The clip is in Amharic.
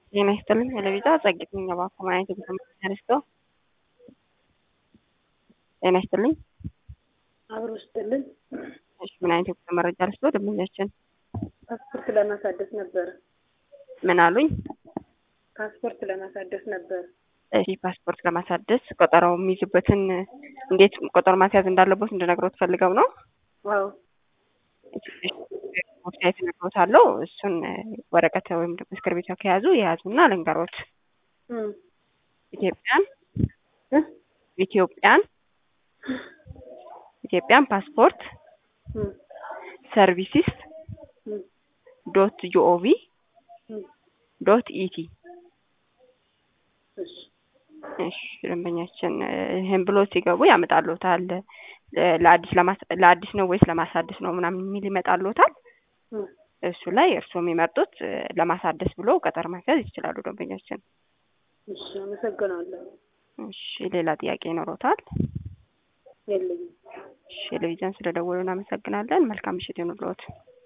ጤና ይስጥልኝ ለቪዛ ጸግት ነኝ ባኮማይት ተመርጦ ጤና ይስጥልኝ አብሮ ይስጥልኝ። እሺ ምን አይነት መረጃ ልስጥ ደምኛችን ፓስፖርት ለማሳደስ ነበር። ምን አሉኝ? ፓስፖርት ለማሳደስ ነበር። እሺ ፓስፖርት ለማሳደስ ቆጠራው የሚይዙበትን እንዴት ቆጠር ማስያዝ እንዳለበት እንድነግሮት ፈልገው ነው? አዎ ዌብሳይት ነግሮታለሁ። እሱን ወረቀት ወይም ደግሞ እስክሪብቶ ከያዙ የያዙና ልንገሮት። ኢትዮጵያን ፓስፖርት ሰርቪስስ .gov.ኢቲ እሺ ደንበኛችን ይሄን ብሎ ሲገቡ ያመጣሉታል። ለአዲስ ነው ወይስ ለማሳደስ ነው ምናምን የሚል ይመጣሉታል። እሱ ላይ እርሶ የሚመርጡት ለማሳደስ ብሎ ቀጠር ማስያዝ ይችላሉ ደንበኛችን። እሺ አመሰግናለሁ። እሺ ሌላ ጥያቄ ይኖሮታል? የለኝም። እሺ ለቪዛን ስለደወሉና አመሰግናለን። መልካም ምሽት ይሁንልዎት።